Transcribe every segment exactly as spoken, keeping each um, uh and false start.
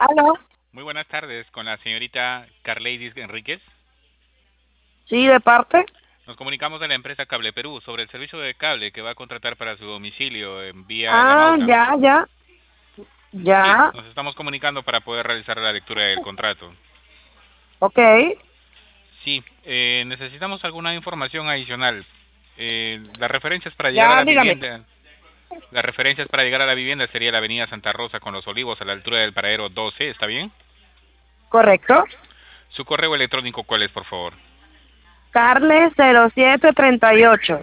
¿Aló? Muy buenas tardes, con la señorita Carleidis Enríquez. Sí, de parte. Nos comunicamos de la empresa Cable Perú sobre el servicio de cable que va a contratar para su domicilio en vía La Ah, Mauta. ya, ya, Sí, ya. nos estamos comunicando para poder realizar la lectura del contrato. Ok. Sí, eh, necesitamos alguna información adicional. Eh, las referencias para llegar a Ya, la dígame. vivienda, las referencias para llegar a la vivienda sería la Avenida Santa Rosa con los Olivos a la altura del paradero doce, ¿está bien? Correcto. Su correo electrónico, ¿cuál es, por favor? Carles cero siete treinta y ocho.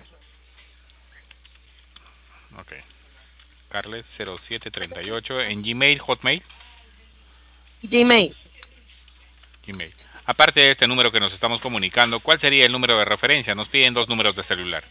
Ok. Carles cero siete treinta y ocho en Gmail, Hotmail. Gmail. Gmail. Aparte de este número que nos estamos comunicando, ¿cuál sería el número de referencia? Nos piden dos números de celular.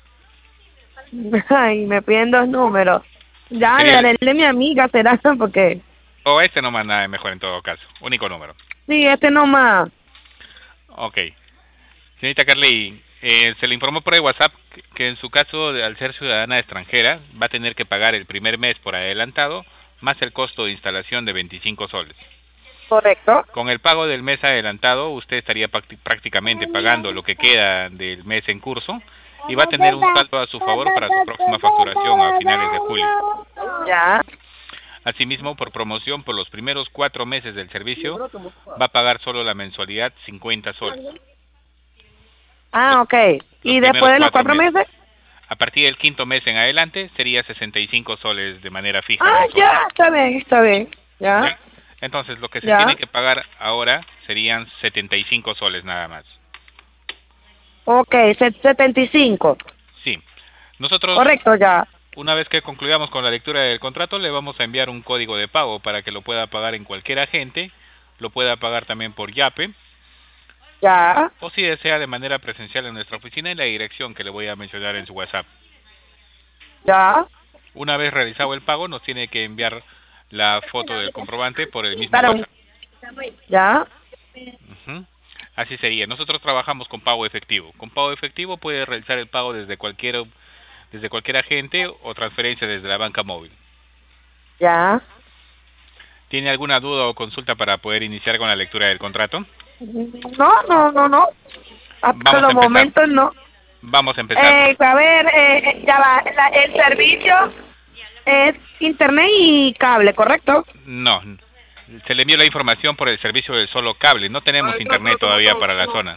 Ay, me piden dos números. Ya, le Sería daré el... el de mi amiga, será, porque... O este no más nada mejor en todo caso. Único número. Sí, este nomás. Ok. Señorita Carly, eh, se le informó por el WhatsApp que, que en su caso, de- al ser ciudadana extranjera, va a tener que pagar el primer mes por adelantado, más el costo de instalación de veinticinco soles. Correcto. Con el pago del mes adelantado, usted estaría prácticamente pagando lo que queda del mes en curso y va a tener un saldo a su favor para su próxima facturación a finales de julio. Ya. Asimismo, por promoción, por los primeros cuatro meses del servicio, va a pagar solo la mensualidad cincuenta soles. Los, Ah, ok. los ¿Y primeros después de los cuatro cuatro meses. meses? A partir del quinto mes en adelante, sería sesenta y cinco soles de manera fija Ah, mensual. ya, está bien, está bien. Ya, ¿Ya? Entonces, lo que se tiene ya. que pagar ahora serían setenta y cinco soles nada más. Ok, set- setenta y cinco. Sí. Nosotros, Correcto, ya. una vez que concluyamos con la lectura del contrato, le vamos a enviar un código de pago para que lo pueda pagar en cualquier agente, lo pueda pagar también por Yape, Ya, o si desea de manera presencial en nuestra oficina en la dirección que le voy a mencionar en su WhatsApp. ya. Una vez realizado el pago, nos tiene que enviar la foto del comprobante por el mismo Perdón. WhatsApp. Ya. Ujú. Así sería. Nosotros trabajamos con pago efectivo. Con pago efectivo puede realizar el pago desde cualquier desde cualquier agente o transferencia desde la banca móvil. Ya. ¿Tiene alguna duda o consulta para poder iniciar con la lectura del contrato? No, no, no, no. Hasta Vamos a los empezar. momentos no. Vamos a empezar. Eh, a ver, eh, ya va. La- el servicio es internet y cable, ¿correcto? No, se le envió la información por el servicio del solo cable. No tenemos internet todavía para la zona.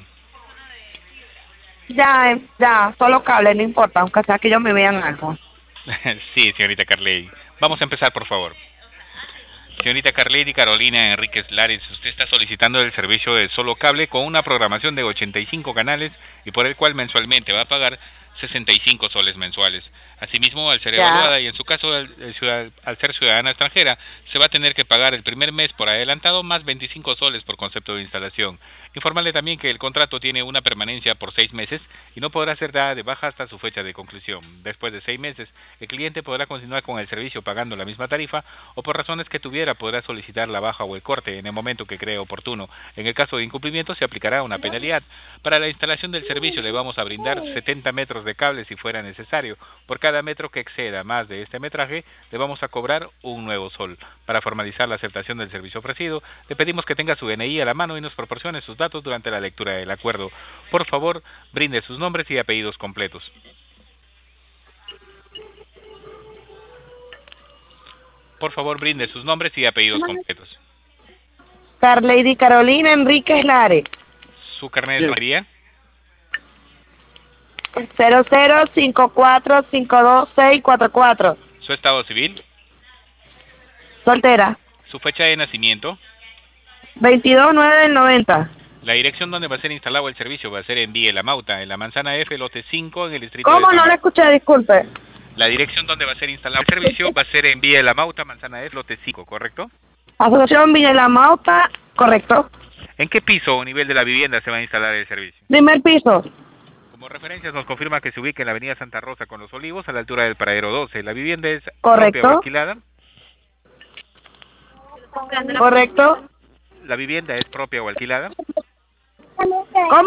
Ya, eh, ya, solo cable, no importa, aunque sea que ellos me vean algo. Sí, señorita Carley. Vamos a empezar, por favor. Señorita Carley Carolina Enríquez Lares, usted está solicitando el servicio de solo cable con una programación de ochenta y cinco canales y por el cual mensualmente va a pagar sesenta y cinco soles mensuales. Asimismo, al ser Ya. evaluada y en su caso al, el ciudad- al ser ciudadana extranjera, se va a tener que pagar el primer mes por adelantado más veinticinco soles por concepto de instalación. Informarle también que el contrato tiene una permanencia por seis meses y no podrá ser dada de baja hasta su fecha de conclusión. Después de seis meses, el cliente podrá continuar con el servicio pagando la misma tarifa o por razones que tuviera podrá solicitar la baja o el corte en el momento que cree oportuno. En el caso de incumplimiento se aplicará una penalidad. Para la instalación del servicio le vamos a brindar setenta metros de cable si fuera necesario. Por cada metro que exceda más de este metraje le vamos a cobrar un nuevo sol. Para formalizar la aceptación del servicio ofrecido, le pedimos que tenga su D N I a la mano y nos proporcione sus datos durante la lectura del acuerdo. Por favor, brinde sus nombres y apellidos completos. Por favor, brinde sus nombres y apellidos completos. Carlady Carolina Enríquez Lares. Su carnet de María, Cero cero cinco cuatro cinco dos seis cuatro cuatro. su estado civil, Soltera. su fecha de nacimiento, Veintidós nueve del noventa. la dirección donde va a ser instalado el servicio va a ser en Villa La Mauta, en la manzana F, lote cinco, en el distrito de ¿Cómo? San No le Marcos. escuché, disculpe. La dirección donde va a ser instalado el servicio va a ser en Villa La Mauta, manzana F, lote cinco, ¿correcto? Asociación Villa La Mauta, correcto. ¿En qué piso o nivel de la vivienda se va a instalar el servicio? Primer piso. Como referencias nos confirma que se ubica en la avenida Santa Rosa con los Olivos a la altura del paradero doce. ¿La vivienda es propia o Correcto. alquilada? Correcto. ¿La vivienda es propia o alquilada? ¿Cómo?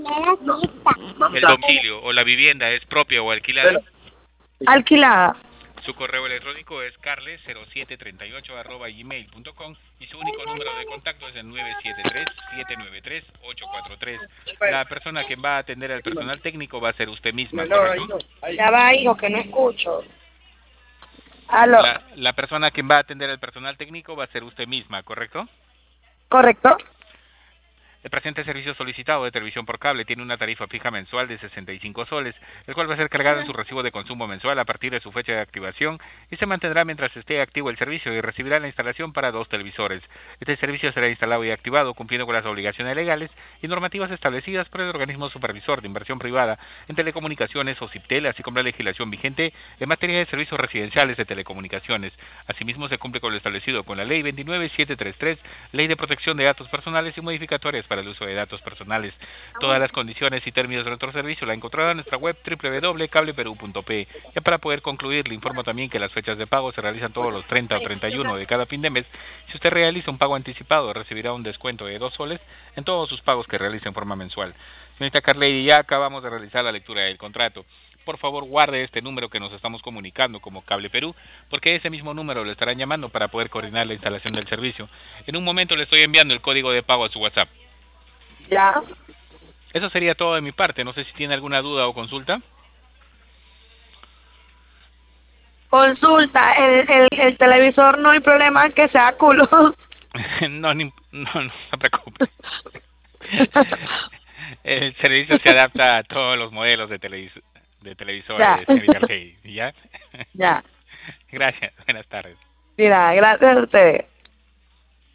¿El domicilio o la vivienda es propia o alquilada? Alquilada. Su correo electrónico es carle cero siete treinta y ocho arroba gmail punto com y su único número de contacto es el nueve siete tres, siete nueve tres, ocho cuatro tres. La persona que va a atender al personal técnico va a ser usted misma, ¿correcto? Ya va, hijo, que no escucho. Aló. La, la persona que va a atender al personal técnico va a ser usted misma, ¿correcto? ¿Correcto? El presente servicio solicitado de televisión por cable tiene una tarifa fija mensual de sesenta y cinco soles, el cual va a ser cargado en su recibo de consumo mensual a partir de su fecha de activación y se mantendrá mientras esté activo el servicio y recibirá la instalación para dos televisores. Este servicio será instalado y activado cumpliendo con las obligaciones legales y normativas establecidas por el organismo supervisor de inversión privada en telecomunicaciones o CIPTEL, así como la legislación vigente en materia de servicios residenciales de telecomunicaciones. Asimismo, se cumple con lo establecido con la Ley veintinueve mil setecientos treinta y tres, Ley de Protección de Datos Personales y modificatorias para el uso de datos personales. Todas las condiciones y términos de nuestro servicio la encontrará en nuestra web doble u doble u doble u punto cable perú punto pe. Ya para poder concluir, le informo también que las fechas de pago se realizan todos los treinta o treinta y uno de cada fin de mes. Si usted realiza un pago anticipado, recibirá un descuento de dos soles en todos sus pagos que realice en forma mensual. Señorita Carley, ya acabamos de realizar la lectura del contrato. Por favor, guarde este número que nos estamos comunicando como Cable Perú, porque ese mismo número le estarán llamando para poder coordinar la instalación del servicio. En un momento le estoy enviando el código de pago a su WhatsApp. Ya. Eso sería todo de mi parte. No sé si tiene alguna duda o consulta. Consulta, el, el, el televisor no hay problema que sea culo. no, ni, no, no se preocupe. El servicio se adapta a todos los modelos de, televis de televisores, señorita Argey. ¿Ya? Ya. Gracias. Buenas tardes. Mira, gracias a ustedes.